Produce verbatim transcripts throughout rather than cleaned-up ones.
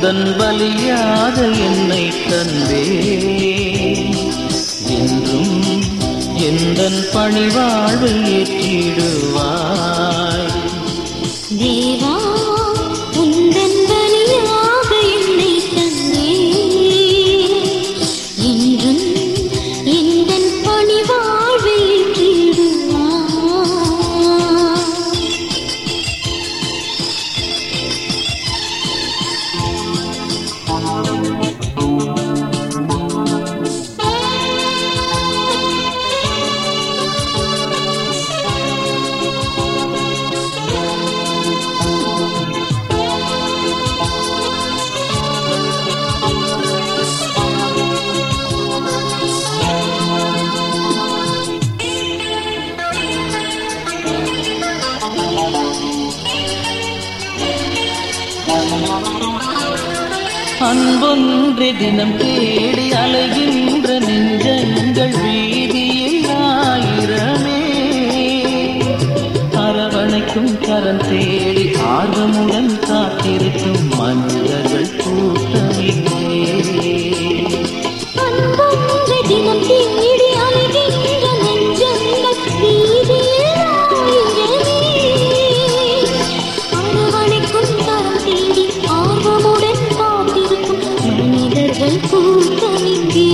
உந்தன் பலியாக என்னை தந்தே என்றும் எந்தன் பணிவாழ்வை ஏற்றிடுவாய். தேவா உந்தன் பலியாக என்னை தந்தே என்றும் எந்தன் பணிவாழ்வை அன்பொன்றே தினம் தேடி அலைகின்ற நெஞ்சங்கள் வீதியில் ஆயிரமே அரவணைக்கும் கரம் தேடி ஆர்வமுடன் காத்திருக்கும் மனிதர்கள் கூட்டமில்லை. அன்பொன்றே தினம் தேடி அலைகின்ற நெஞ்சங்கள் வீதியில் ஆயிரமே அரவணைக்கும் கரம் தேடி ஆர்வமுடன் மனிதர்கள் கூட்டமில்லை.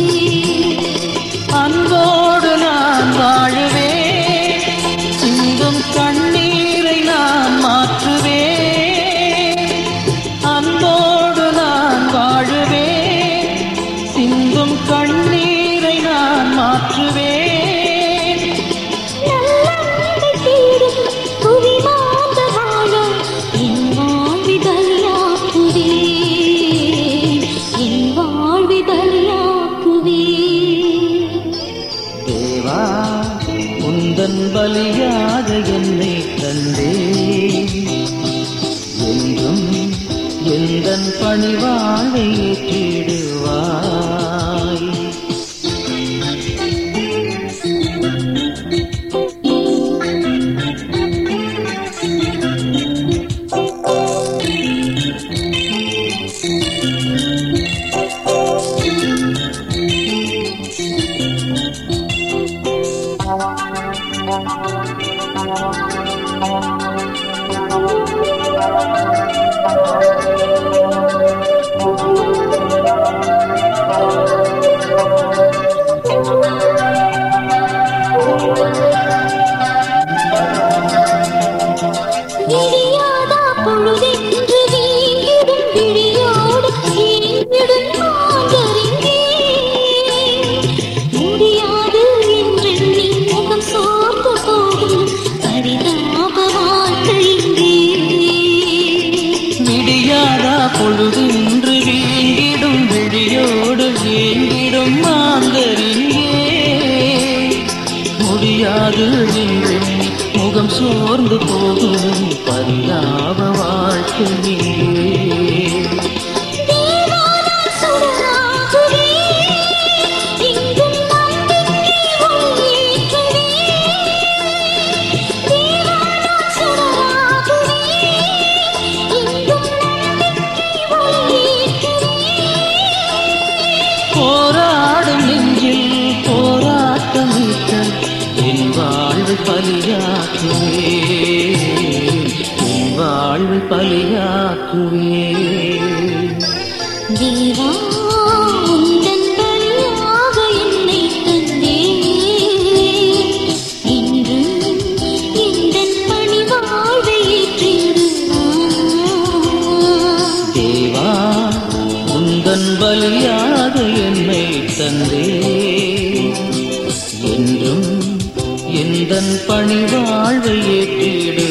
அன்போடு நான் வாழுவேன், சிந்தும் கண்ணீரை நான் மாற்றுவேன். அன்போடு நான் வாழுவேன், சிந்தும் கண்ணீரை நான் மாற்றுவேன். நல்லன்பை தேடும் புவி மாந்த வாழ என் வாழ்விதழியாக்குவே தேவா உந்தன் பலியாக என்னை தந்தே என்றும் எந்தன் பணிவாழ்வை ஏற்றிடுவாய். விடியாதா பொழுதென்று வீங்கிடும் விழியோடு ஏங்கிடும் மாந்தரிங்கே முடியாது என்றெண்ணி முகம் சோர்ந்து போகும் பரிதாப வாழ்க்கையிங்கே. விடியாதா பொழுதென்று வீங்கிடும் விழியோடு ஏங்கிடும் மாந்தரிங்கே முடியாது என்றெண்ணி முகம் சோர்ந்து போகும் பரிதாப வாழ்க்கையிலே. போராடும் நெஞ்சில் போராட்டமிட்ட என் வாழ்வு பலியாக்குவே என் வாழ்வு பலியாக்குவே. தேவா உந்தன் பலியாக என்னை தந்தே என்றும் எந்தன் பணிவாழ்வை ஏற்றிடுவாய். தேவா உந்தன் பலியாக என்னை தந்தே என்றும் எந்தன் பணிவாழ்வை ஏற்றிடு